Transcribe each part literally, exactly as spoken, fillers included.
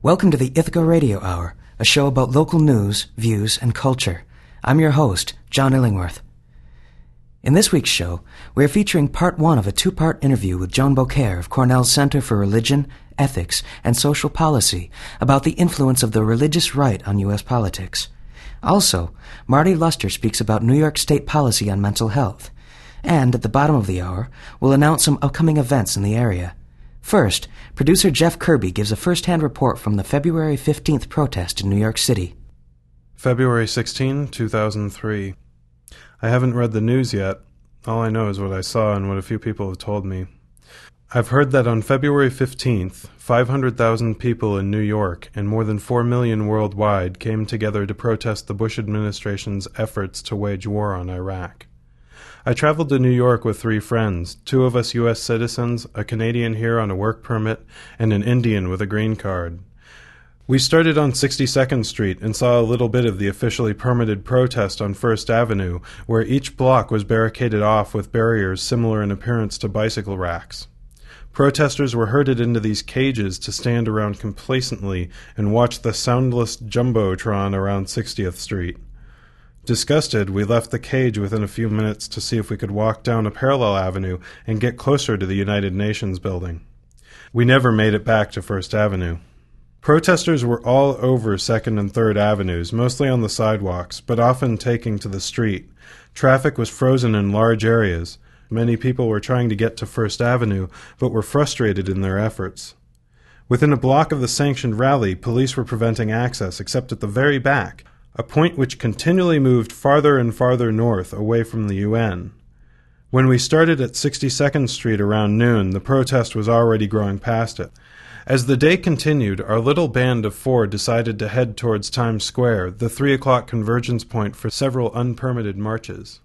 Welcome to the Ithaca Radio Hour, a show about local news, views, and culture. I'm your host, John Illingworth. In this week's show, we are featuring part one of a two-part interview with Joan Beaucaire of Cornell's Center for Religion, Ethics, and Social Policy about the influence of the religious right on U S politics. Also, Marty Luster speaks about New York State policy on mental health. And at the bottom of the hour, we'll announce some upcoming events in the area. First, producer Jeff Kirby gives a first-hand report from the February fifteenth protest in New York City. February sixteenth, two thousand three. I haven't read the news yet. All I know is what I saw and what a few people have told me. I've heard that on February fifteenth, five hundred thousand people in New York and more than four million worldwide came together to protest the Bush administration's efforts to wage war on Iraq. I traveled to New York with three friends, two of us U S citizens, a Canadian here on a work permit, and an Indian with a green card. We started on sixty-second Street and saw a little bit of the officially permitted protest on First Avenue, where each block was barricaded off with barriers similar in appearance to bicycle racks. Protesters were herded into these cages to stand around complacently and watch the soundless jumbotron around sixtieth Street. Disgusted, we left the cage within a few minutes to see if we could walk down a parallel avenue and get closer to the United Nations building. We never made it back to First Avenue. Protesters were all over Second and Third Avenues, mostly on the sidewalks, but often taking to the street. Traffic was frozen in large areas. Many people were trying to get to First Avenue, but were frustrated in their efforts. Within a block of the sanctioned rally, police were preventing access, except at the very back, a point which continually moved farther and farther north away from the U N. When we started at sixty-second Street around noon, the protest was already growing past it. As the day continued, our little band of four decided to head towards Times Square, the three o'clock convergence point for several unpermitted marches.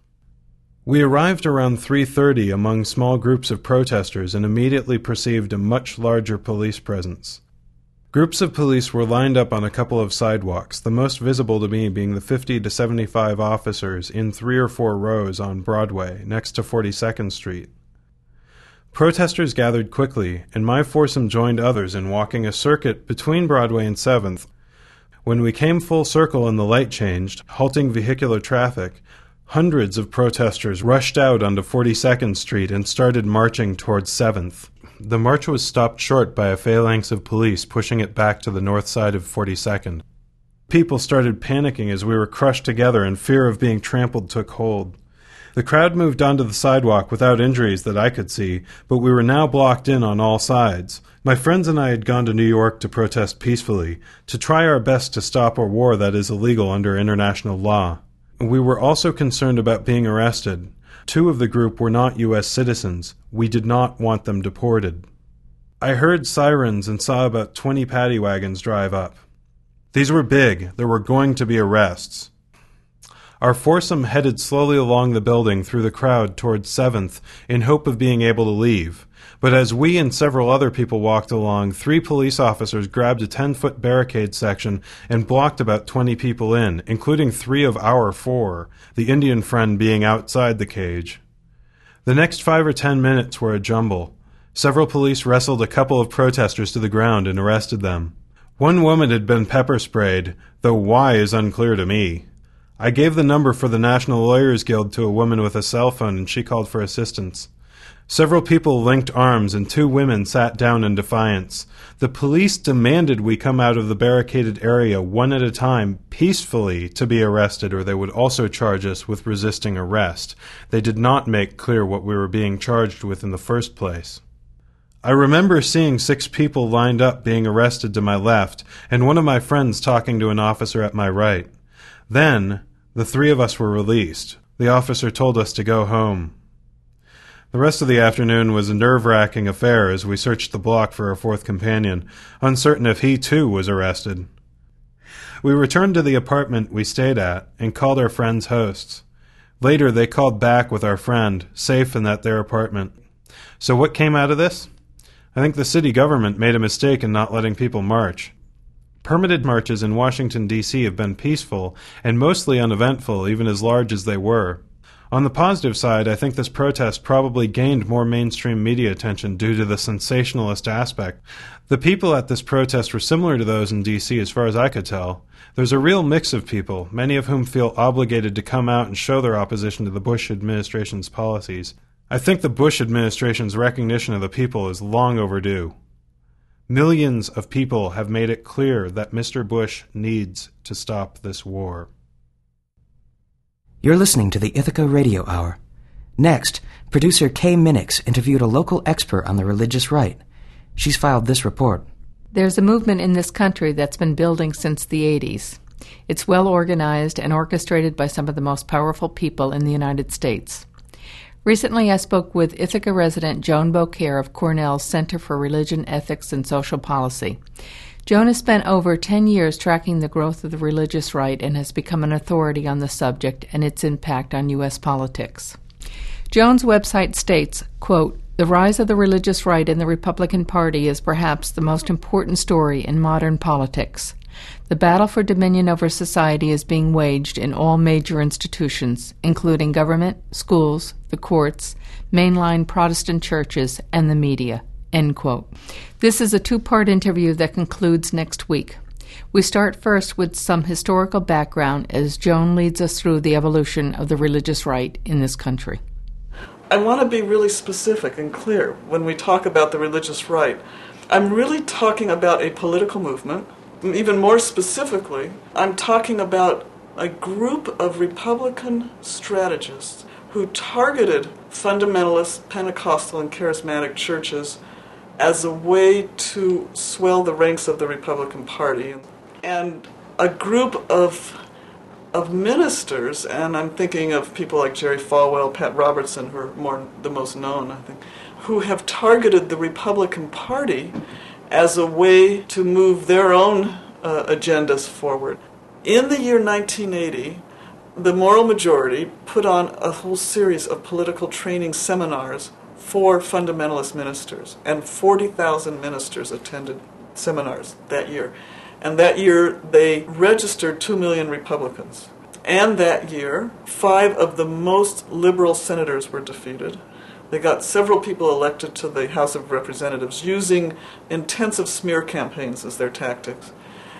We arrived around three thirty among small groups of protesters and immediately perceived a much larger police presence. Groups of police were lined up on a couple of sidewalks, the most visible to me being the fifty to seventy-five officers in three or four rows on Broadway, next to forty-second Street. Protesters gathered quickly, and my foursome joined others in walking a circuit between Broadway and seventh. When we came full circle and the light changed, halting vehicular traffic, hundreds of protesters rushed out onto forty-second Street and started marching towards seventh. The march was stopped short by a phalanx of police pushing it back to the north side of forty-second. People started panicking as we were crushed together and fear of being trampled took hold. The crowd moved onto the sidewalk without injuries that I could see, but we were now blocked in on all sides. My friends and I had gone to New York to protest peacefully, to try our best to stop a war that is illegal under international law. We were also concerned about being arrested. Two of the group were not U S citizens. We did not want them deported. I heard sirens and saw about twenty paddy wagons drive up. These were big. There were going to be arrests. Our foursome headed slowly along the building through the crowd towards seventh in hope of being able to leave. But as we and several other people walked along, three police officers grabbed a ten-foot barricade section and blocked about twenty people in, including three of our four, the Indian friend being outside the cage. The next five or ten minutes were a jumble. Several police wrestled a couple of protesters to the ground and arrested them. One woman had been pepper sprayed, though why is unclear to me. I gave the number for the National Lawyers Guild to a woman with a cell phone, and she called for assistance. Several people linked arms, and two women sat down in defiance. The police demanded we come out of the barricaded area one at a time, peacefully, to be arrested, or they would also charge us with resisting arrest. They did not make clear what we were being charged with in the first place. I remember seeing six people lined up being arrested to my left, and one of my friends talking to an officer at my right. Then, the three of us were released. The officer told us to go home. The rest of the afternoon was a nerve-wracking affair as we searched the block for our fourth companion, uncertain if he too was arrested. We returned to the apartment we stayed at and called our friends hosts. Later they called back with our friend, safe and at their apartment. So what came out of this? I think the city government made a mistake in not letting people march. Permitted marches in Washington, D C have been peaceful and mostly uneventful, even as large as they were. On the positive side, I think this protest probably gained more mainstream media attention due to the sensationalist aspect. The people at this protest were similar to those in D C as far as I could tell. There's a real mix of people, many of whom feel obligated to come out and show their opposition to the Bush administration's policies. I think the Bush administration's recognition of the people is long overdue. Millions of people have made it clear that Mister Bush needs to stop this war. You're listening to the Ithaca Radio Hour. Next, producer Kay Minix interviewed a local expert on the religious right. She's filed this report. There's a movement in this country that's been building since the eighties. It's well organized and orchestrated by some of the most powerful people in the United States. Recently, I spoke with Ithaca resident Joan Beaucaire of Cornell's Center for Religion, Ethics, and Social Policy. Joan has spent over ten years tracking the growth of the religious right and has become an authority on the subject and its impact on U S politics. Joan's website states, quote, "The rise of the religious right in the Republican Party is perhaps the most important story in modern politics. The battle for dominion over society is being waged in all major institutions, including government, schools, the courts, mainline Protestant churches, and the media." End quote. This is a two-part interview that concludes next week. We start first with some historical background as Joan leads us through the evolution of the religious right in this country. I want to be really specific and clear when we talk about the religious right. I'm really talking about a political movement. Even more specifically, I'm talking about a group of Republican strategists who targeted fundamentalist Pentecostal and charismatic churches as a way to swell the ranks of the Republican Party. And a group of of ministers, and I'm thinking of people like Jerry Falwell, Pat Robertson, who are more the most known, I think, who have targeted the Republican Party as a way to move their own uh, agendas forward. In the year nineteen eighty, the Moral Majority put on a whole series of political training seminars for fundamentalist ministers, and forty thousand ministers attended seminars that year. And that year, they registered two million Republicans. And that year, five of the most liberal senators were defeated. They got several people elected to the House of Representatives using intensive smear campaigns as their tactics.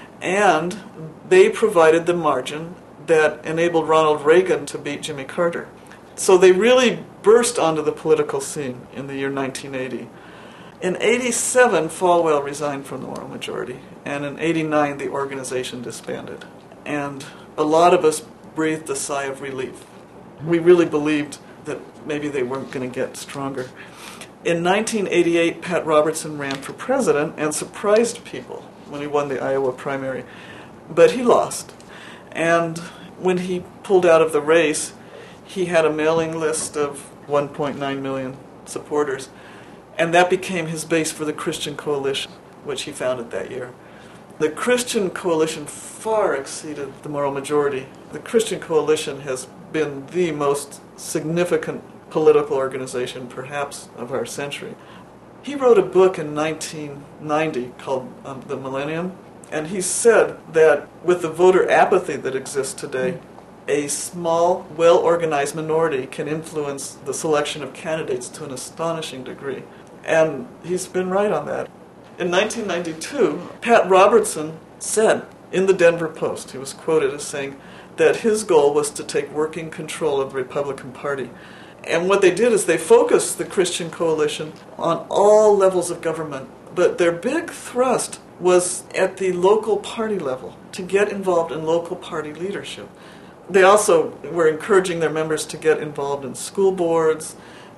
And they provided the margin that enabled Ronald Reagan to beat Jimmy Carter. So they really burst onto the political scene in the year nineteen eighty. In eighty-seven, Falwell resigned from the Moral Majority, and in eighty-nine, the organization disbanded. And a lot of us breathed a sigh of relief. We really believed that maybe they weren't going to get stronger. In nineteen eighty-eight, Pat Robertson ran for president and surprised people when he won the Iowa primary. But he lost. And when he pulled out of the race, he had a mailing list of one point nine million supporters. And that became his base for the Christian Coalition, which he founded that year. The Christian Coalition far exceeded the Moral Majority. The Christian Coalition has been the most significant political organization, perhaps, of our century. He wrote a book in nineteen ninety called um, The Millennium, and he said that with the voter apathy that exists today, a small, well-organized minority can influence the selection of candidates to an astonishing degree. And he's been right on that. In nineteen ninety-two, Pat Robertson said in the Denver Post, he was quoted as saying that his goal was to take working control of the Republican Party. And what they did is they focused the Christian Coalition on all levels of government, but their big thrust was at the local party level, to get involved in local party leadership. They also were encouraging their members to get involved in school boards,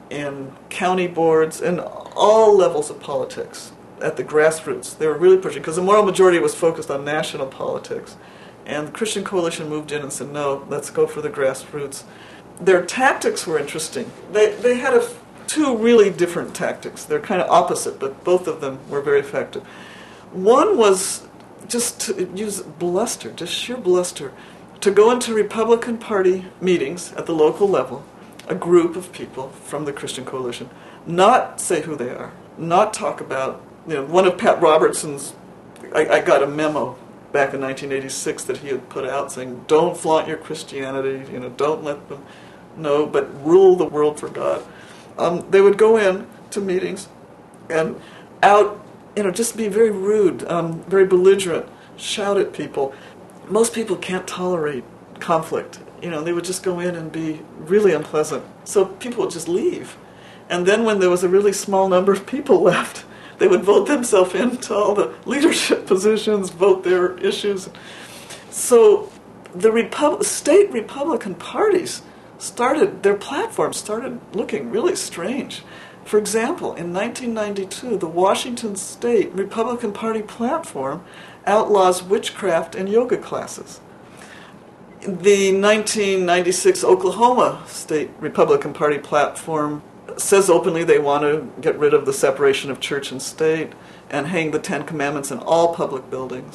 in county boards, and all levels of politics at the grassroots. They were really pushing, because the Moral Majority was focused on national politics. And the Christian Coalition moved in and said, no, let's go for the grassroots. Their tactics were interesting. They, they had a, two really different tactics. They're kind of opposite, but both of them were very effective. One was just to use bluster, just sheer bluster, to go into Republican Party meetings at the local level, a group of people from the Christian Coalition, not say who they are, not talk about, you know, one of Pat Robertson's, I, I got a memo back in nineteen eighty-six that he had put out saying, don't flaunt your Christianity, you know, don't let them no, but rule the world for God. Um, they would go in to meetings and out, you know, just be very rude, um, very belligerent, shout at people. Most people can't tolerate conflict. You know, they would just go in and be really unpleasant. So people would just leave. And then when there was a really small number of people left, they would vote themselves into all the leadership positions, vote their issues. So the Repub- state Republican parties started, their platforms started looking really strange. For example, in nineteen ninety-two, the Washington State Republican Party platform outlaws witchcraft and yoga classes. The nineteen ninety-six Oklahoma State Republican Party platform says openly they want to get rid of the separation of church and state and hang the Ten Commandments in all public buildings.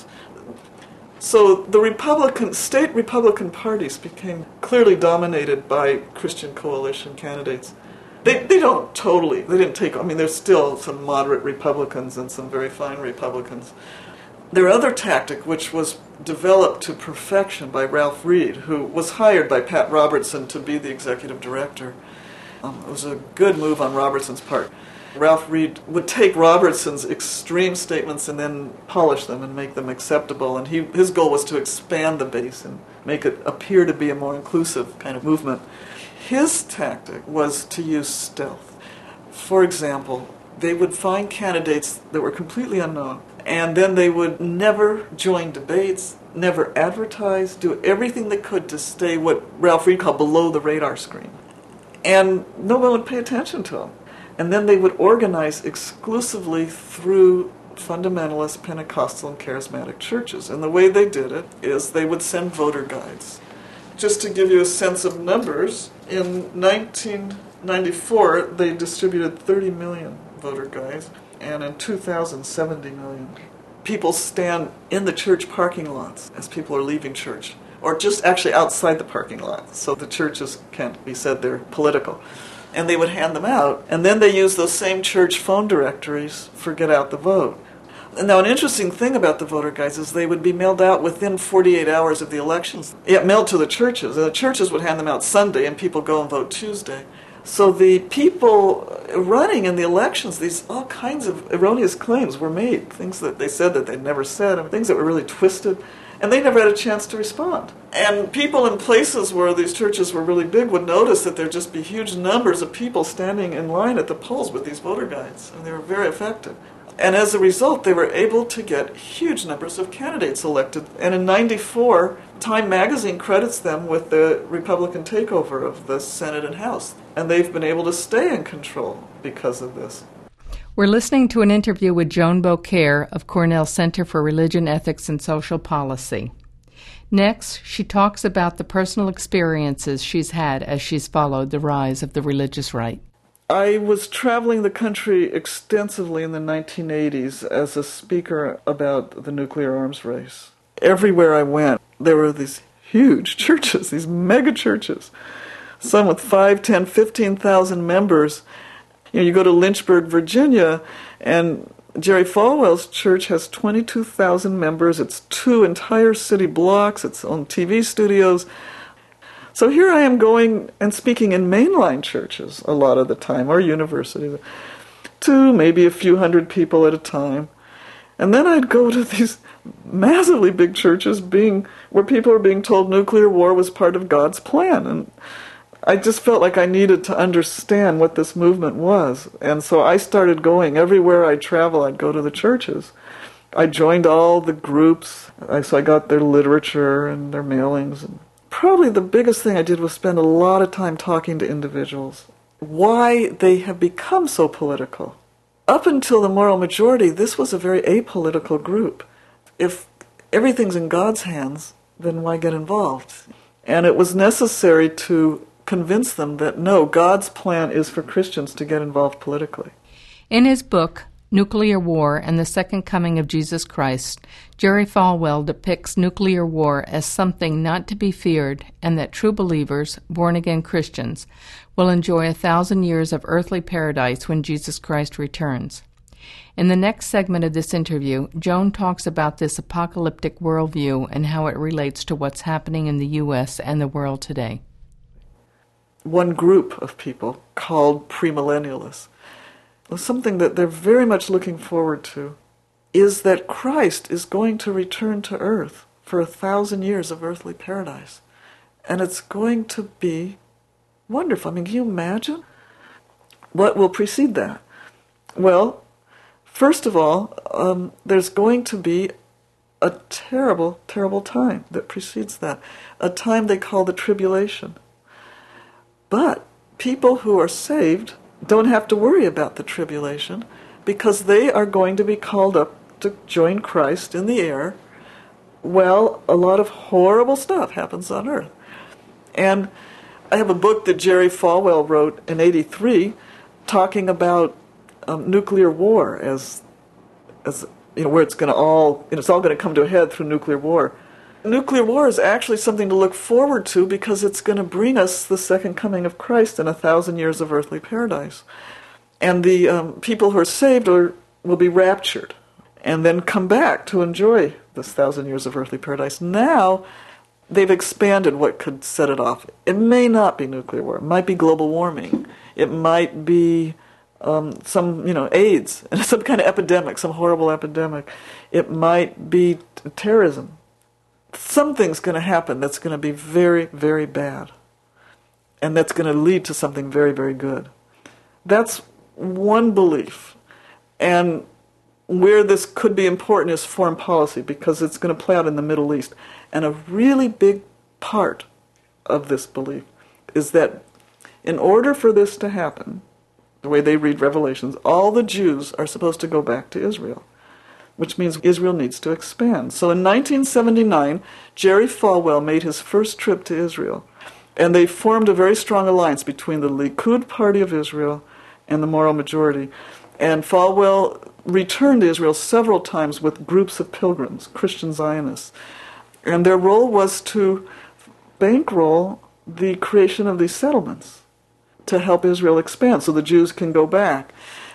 So the Republican, state Republican parties became clearly dominated by Christian coalition candidates. They they don't totally, they didn't take, I mean, there's still some moderate Republicans and some very fine Republicans. Their other tactic, which was developed to perfection by Ralph Reed, who was hired by Pat Robertson to be the executive director. Um, it was a good move on Robertson's part. Ralph Reed would take Robertson's extreme statements and then polish them and make them acceptable. And he, his goal was to expand the base and make it appear to be a more inclusive kind of movement. His tactic was to use stealth. For example, they would find candidates that were completely unknown, and then they would never join debates, never advertise, do everything they could to stay what Ralph Reed called below the radar screen. And no one would pay attention to them. And then they would organize exclusively through fundamentalist, Pentecostal, and charismatic churches. And the way they did it is they would send voter guides. Just to give you a sense of numbers, in nineteen ninety-four, they distributed thirty million voter guides, and in two thousand, seventy million. People stand in the church parking lots as people are leaving church, or just actually outside the parking lot, so the churches can't be said they're political. And they would hand them out, and then they use those same church phone directories for Get Out the Vote. And now, an interesting thing about the voter guides is they would be mailed out within forty-eight hours of the elections. Yeah, mailed to the churches, and the churches would hand them out Sunday, and people go and vote Tuesday. So the people running in the elections, these all kinds of erroneous claims were made, things that they said that they'd never said, and things that were really twisted, and they never had a chance to respond. And people in places where these churches were really big would notice that there'd just be huge numbers of people standing in line at the polls with these voter guides, and they were very effective. And as a result, they were able to get huge numbers of candidates elected. And in ninety-four, Time magazine credits them with the Republican takeover of the Senate and House. And they've been able to stay in control because of this. We're listening to an interview with Joan Beaucaire of Cornell Center for Religion, Ethics, and Social Policy. Next, she talks about the personal experiences she's had as she's followed the rise of the religious right. I was traveling the country extensively in the nineteen eighties as a speaker about the nuclear arms race. Everywhere I went, there were these huge churches, these mega churches, some with five, ten, fifteen thousand members. You know, you go to Lynchburg, Virginia, and Jerry Falwell's church has twenty-two thousand members. It's two entire city blocks, its own T V studios. So here I am going and speaking in mainline churches a lot of the time, or universities, to maybe a few hundred people at a time. And then I'd go to these massively big churches being where people were being told nuclear war was part of God's plan. And I just felt like I needed to understand what this movement was. And so I started going. Everywhere I'd travel, I'd go to the churches. I joined all the groups. So I got their literature and their mailings. And probably the biggest thing I did was spend a lot of time talking to individuals. Why they have become so political. Up until the moral majority, this was a very apolitical group. If everything's in God's hands, then why get involved? And it was necessary to convince them that no, God's plan is for Christians to get involved politically. In his book, Nuclear War and the Second Coming of Jesus Christ, Jerry Falwell depicts nuclear war as something not to be feared, and that true believers, born-again Christians, will enjoy a thousand years of earthly paradise when Jesus Christ returns. In the next segment of this interview, Joan talks about this apocalyptic worldview and how it relates to what's happening in the U S and the world today. one group of people called premillennialists. Something that they're very much looking forward to is that Christ is going to return to earth for a thousand years of earthly paradise. And it's going to be wonderful. I mean, can you imagine? What will precede that? Well, first of all, um, there's going to be a terrible, terrible time that precedes that. A time they call the tribulation. But people who are saved don't have to worry about the tribulation because they are going to be called up to join Christ in the air while a lot of horrible stuff happens on earth. And I have a book that Jerry Falwell wrote in eighty-three talking about um, nuclear war as, as you know, where it's going to all, you know, it's all going to come to a head through nuclear war. Nuclear war is actually something to look forward to because it's going to bring us the second coming of Christ and a thousand years of earthly paradise. And the um, people who are saved are, will be raptured and then come back to enjoy this thousand years of earthly paradise. Now, they've expanded what could set it off. It may not be nuclear war. It might be global warming. It might be um, some, you know, AIDS, some kind of epidemic, some horrible epidemic. It might be t- terrorism. Something's going to happen that's going to be very, very bad. And that's going to lead to something very, very good. That's one belief. And where this could be important is foreign policy, because it's going to play out in the Middle East. And a really big part of this belief is that in order for this to happen, the way they read Revelations, all the Jews are supposed to go back to Israel, which means Israel needs to expand. So in nineteen seventy-nine, Jerry Falwell made his first trip to Israel, and they formed a very strong alliance between the Likud party of Israel and the moral majority. And Falwell returned to Israel several times with groups of pilgrims, Christian Zionists. And their role was to bankroll the creation of these settlements to help Israel expand so the Jews can go back.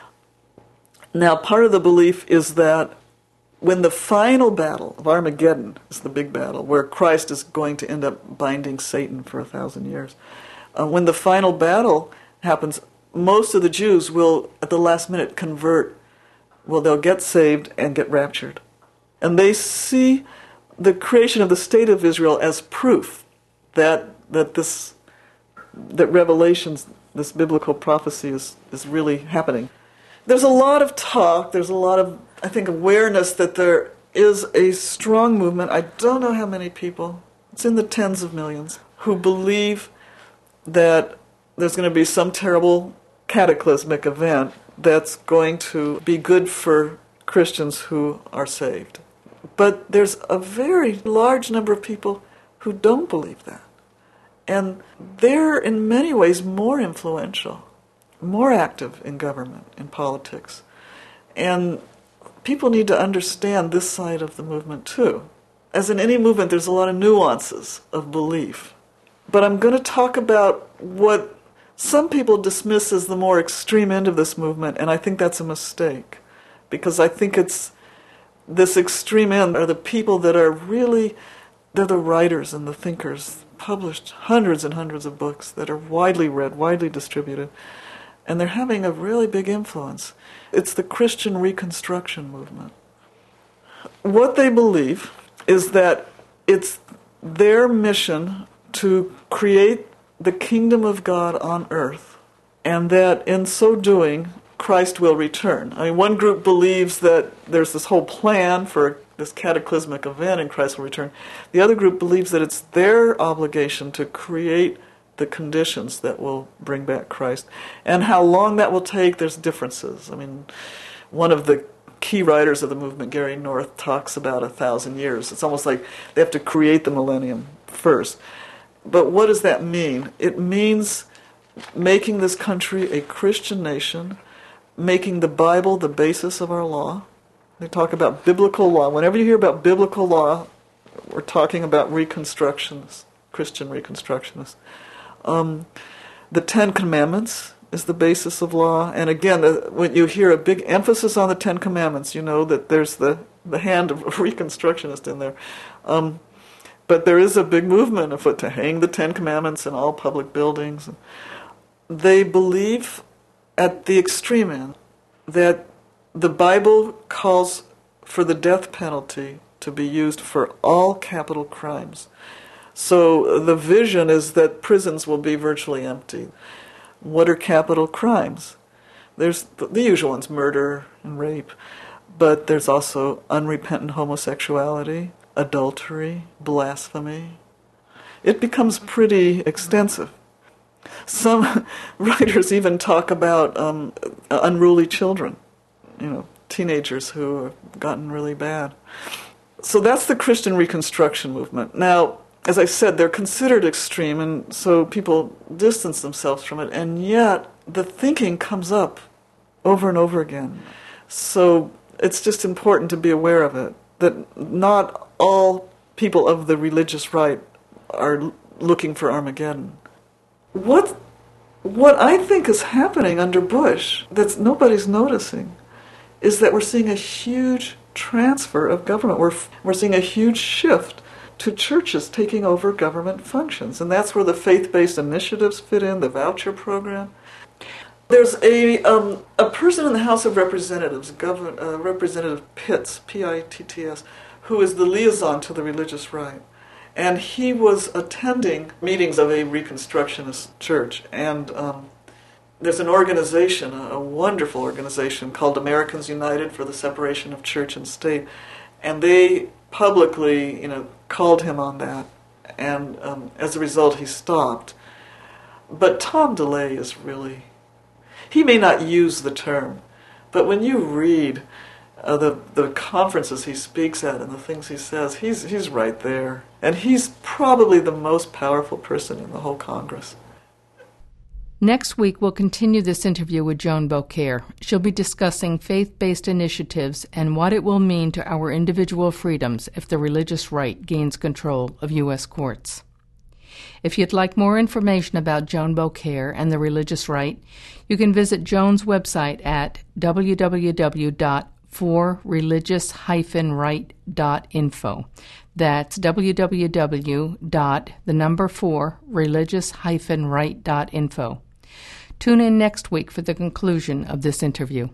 Now, part of the belief is that when the final battle of Armageddon is the big battle, where Christ is going to end up binding Satan for a thousand years, uh, when the final battle happens, most of the Jews will, at the last minute, convert. Well, they'll get saved and get raptured. And they see the creation of the state of Israel as proof that that this that Revelations, this biblical prophecy is, is really happening. There's a lot of talk, there's a lot of, I think, awareness that there is a strong movement. I don't know how many people, it's in the tens of millions, who believe that there's going to be some terrible cataclysmic event that's going to be good for Christians who are saved. But there's a very large number of people who don't believe that. And they're in many ways more influential, more active in government, in politics. And people need to understand this side of the movement too. As in any movement, there's a lot of nuances of belief. But I'm going to talk about what some people dismiss as the more extreme end of this movement, and I think that's a mistake. Because I think it's this extreme end are the people that are really, they're the writers and the thinkers, published hundreds and hundreds of books that are widely read, widely distributed, and they're having a really big influence. It's the Christian Reconstruction movement. What they believe is that it's their mission to create the kingdom of God on earth, and that in so doing, Christ will return. I mean, one group believes that there's this whole plan for this cataclysmic event and Christ will return. The other group believes that it's their obligation to create the conditions that will bring back Christ. And how long that will take, there's differences. I mean, one of the key writers of the movement, Gary North, talks about a thousand years. It's almost like they have to create the millennium first. But what does that mean? It means making this country a Christian nation, making the Bible the basis of our law. They talk about biblical law. Whenever you hear about biblical law, we're talking about Reconstructionists, Christian Reconstructionists. Um, the Ten Commandments is the basis of law. And again, the, when you hear a big emphasis on the Ten Commandments, you know that there's the, the hand of a Reconstructionist in there. Um, But there is a big movement afoot to hang the Ten Commandments in all public buildings. They believe at the extreme end that the Bible calls for the death penalty to be used for all capital crimes. So the vision is that prisons will be virtually empty. What are capital crimes? There's the usual ones, murder and rape, but there's also unrepentant homosexuality, adultery, blasphemy. It becomes pretty extensive. Some writers even talk about um, unruly children, you know, teenagers who have gotten really bad. So that's the Christian Reconstruction movement. Now, as I said, they're considered extreme, and so people distance themselves from it, and yet the thinking comes up over and over again. So it's just important to be aware of it, that not all people of the religious right are looking for Armageddon. What, what I think is happening under Bush that nobody's noticing is that we're seeing a huge transfer of government. We're, we're seeing a huge shift to churches taking over government functions. And that's where the faith-based initiatives fit in, the voucher program. There's a um, a person in the House of Representatives, Govern, uh, Representative Pitts, P I T T S, who is the liaison to the religious right. And he was attending meetings of a Reconstructionist church. And um, there's an organization, a, a wonderful organization called Americans United for the Separation of Church and State. And they publicly, you know, called him on that. And um, as a result, he stopped. But Tom DeLay is really... He may not use the term, but when you read uh, the the conferences he speaks at and the things he says, he's he's right there. And he's probably the most powerful person in the whole Congress. Next week, we'll continue this interview with Joan Beaucaire. She'll be discussing faith-based initiatives and what it will mean to our individual freedoms if the religious right gains control of U S courts. If you'd like more information about Joan Beaucaire and the religious right, you can visit Joan's website at w w w dot for religious dash right dot info. That's w w w dot the number four religious dash right dot info. Tune in next week for the conclusion of this interview.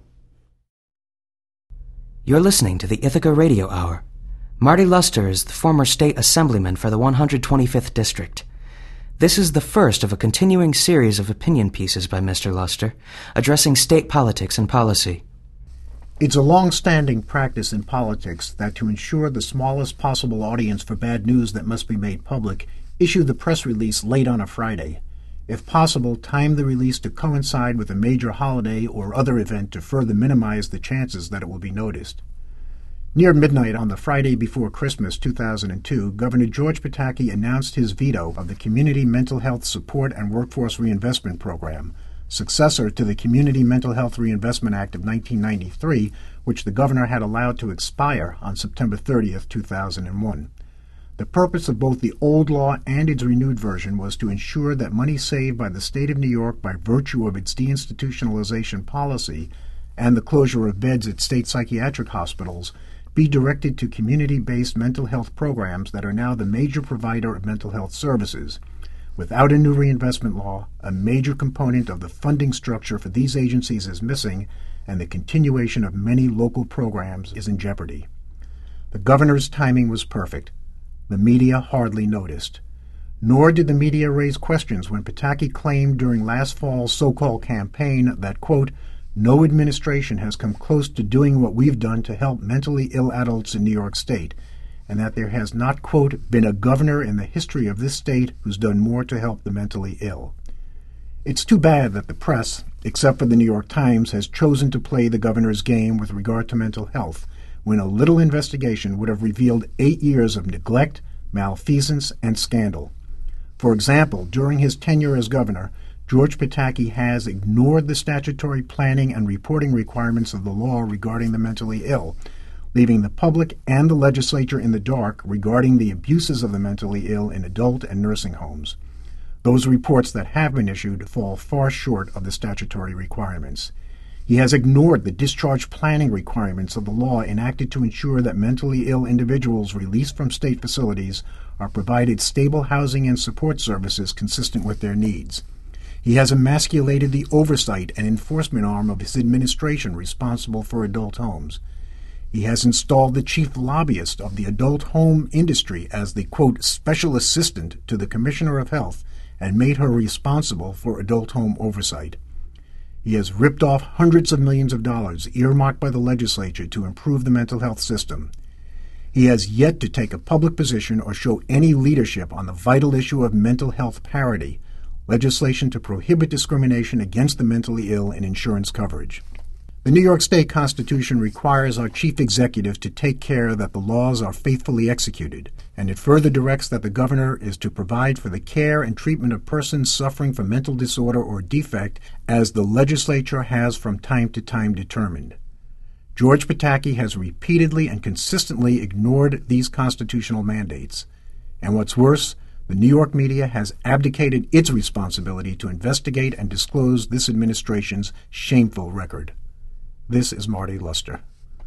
You're listening to the Ithaca Radio Hour. Marty Luster is the former state assemblyman for the one hundred twenty-fifth District. This is the first of a continuing series of opinion pieces by Mister Luster, addressing state politics and policy. It's a long-standing practice in politics that to ensure the smallest possible audience for bad news that must be made public, issue the press release late on a Friday. If possible, time the release to coincide with a major holiday or other event to further minimize the chances that it will be noticed. Near midnight on the Friday before Christmas two thousand two, Governor George Pataki announced his veto of the Community Mental Health Support and Workforce Reinvestment Program, successor to the Community Mental Health Reinvestment Act of nineteen ninety-three, which the governor had allowed to expire on September thirtieth, two thousand one. The purpose of both the old law and its renewed version was to ensure that money saved by the state of New York by virtue of its deinstitutionalization policy and the closure of beds at state psychiatric hospitals be directed to community-based mental health programs that are now the major provider of mental health services. Without a new reinvestment law, a major component of the funding structure for these agencies is missing, and the continuation of many local programs is in jeopardy. The governor's timing was perfect. The media hardly noticed. Nor did the media raise questions when Pataki claimed during last fall's so-called campaign that, quote, no administration has come close to doing what we've done to help mentally ill adults in New York State, and that there has not, quote, been a governor in the history of this state who's done more to help the mentally ill. It's too bad that the press, except for the New York Times, has chosen to play the governor's game with regard to mental health, when a little investigation would have revealed eight years of neglect, malfeasance, and scandal. For example, during his tenure as governor, George Pataki has ignored the statutory planning and reporting requirements of the law regarding the mentally ill, leaving the public and the legislature in the dark regarding the abuses of the mentally ill in adult and nursing homes. Those reports that have been issued fall far short of the statutory requirements. He has ignored the discharge planning requirements of the law enacted to ensure that mentally ill individuals released from state facilities are provided stable housing and support services consistent with their needs. He has emasculated the oversight and enforcement arm of his administration responsible for adult homes. He has installed the chief lobbyist of the adult home industry as the, quote, special assistant to the Commissioner of Health and made her responsible for adult home oversight. He has ripped off hundreds of millions of dollars earmarked by the legislature to improve the mental health system. He has yet to take a public position or show any leadership on the vital issue of mental health parity, legislation to prohibit discrimination against the mentally ill in insurance coverage. The New York State Constitution requires our chief executive to take care that the laws are faithfully executed, and it further directs that the governor is to provide for the care and treatment of persons suffering from mental disorder or defect as the legislature has from time to time determined. George Pataki has repeatedly and consistently ignored these constitutional mandates. And what's worse, the New York media has abdicated its responsibility to investigate and disclose this administration's shameful record. This is Marty Luster.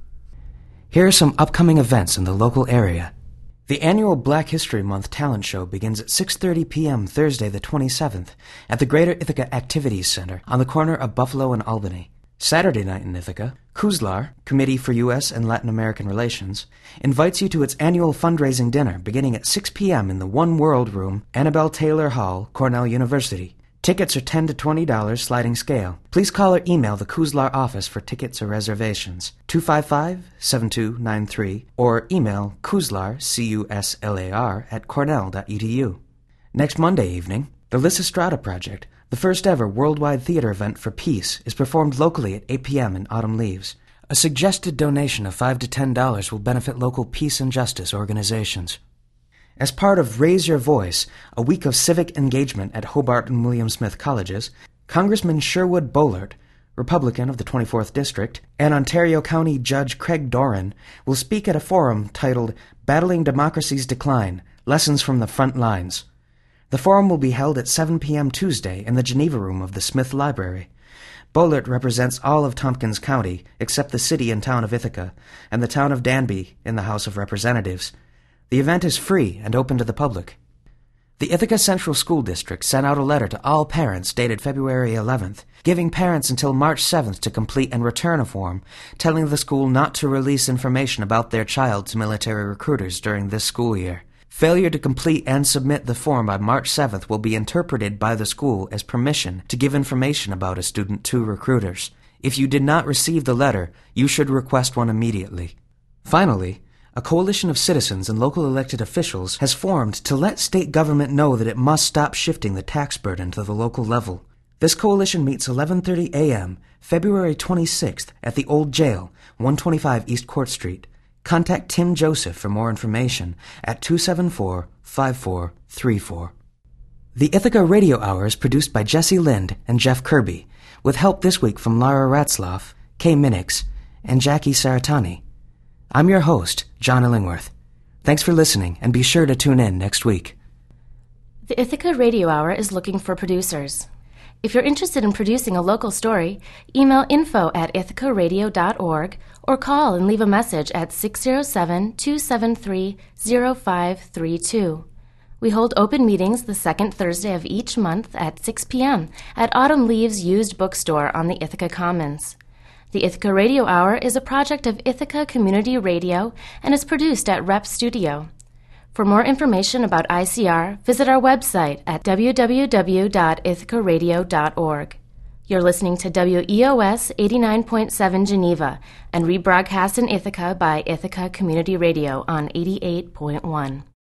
Here are some upcoming events in the local area. The annual Black History Month talent show begins at six thirty p.m. Thursday the twenty-seventh at the Greater Ithaca Activities Center on the corner of Buffalo and Albany. Saturday night in Ithaca, Kuzlar, Committee for U S and Latin American Relations, invites you to its annual fundraising dinner beginning at six p.m. in the One World Room, Annabelle Taylor Hall, Cornell University. Tickets are ten to twenty dollars sliding scale. Please call or email the Kuzlar office for tickets or reservations, two five five, seven two nine three, or email Kuzlar, C U S L A R, at cornell dot e d u. Next Monday evening, the Lysistrata Project, the first ever worldwide theater event for peace, is performed locally at eight p.m. in Autumn Leaves. A suggested donation of five to ten dollars will benefit local peace and justice organizations. As part of Raise Your Voice, a week of civic engagement at Hobart and William Smith Colleges, Congressman Sherwood Boehlert, Republican of the twenty-fourth District, and Ontario County Judge Craig Doran will speak at a forum titled Battling Democracy's Decline, Lessons from the Front Lines. The forum will be held at seven p.m. Tuesday in the Geneva Room of the Smith Library. Boehlert represents all of Tompkins County, except the city and town of Ithaca, and the town of Danby in the House of Representatives. The event is free and open to the public. The Ithaca Central School District sent out a letter to all parents dated February eleventh, giving parents until March seventh to complete and return a form, telling the school not to release information about their child to military recruiters during this school year. Failure to complete and submit the form by March seventh will be interpreted by the school as permission to give information about a student to recruiters. If you did not receive the letter, you should request one immediately. Finally, a coalition of citizens and local elected officials has formed to let state government know that it must stop shifting the tax burden to the local level. This coalition meets eleven thirty a.m., February twenty-sixth, at the Old Jail, one twenty-five East Court Street. Contact Tim Joseph for more information at two seven four, five four three four. The Ithaca Radio Hour is produced by Jesse Lind and Jeff Kirby, with help this week from Lara Ratzloff, Kay Minix, and Jackie Saratani. I'm your host, John Illingworth. Thanks for listening, and be sure to tune in next week. The Ithaca Radio Hour is looking for producers. If you're interested in producing a local story, email info at ithaca radio dot org or call and leave a message at six oh seven, two seven three, oh five three two. We hold open meetings the second Thursday of each month at six p.m. at Autumn Leaves Used Bookstore on the Ithaca Commons. The Ithaca Radio Hour is a project of Ithaca Community Radio and is produced at Rep Studio. For more information about I C R, visit our website at w w w dot ithaca radio dot org. You're listening to W E O S eighty-nine point seven Geneva and rebroadcast in Ithaca by Ithaca Community Radio on eighty-eight point one.